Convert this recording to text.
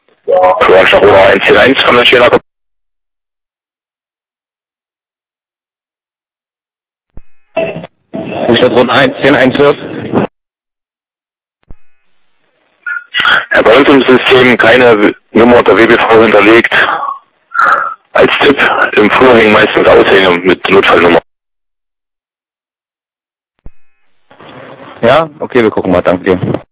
Roger Rohr 141 von der Schäler. Station 11014. Ja, bei uns im System keine Nummer der WBV hinterlegt. Als Tipp im Flur hängen meistens Aushänge mit Notfallnummer. Ja, okay, wir gucken mal, danke dir.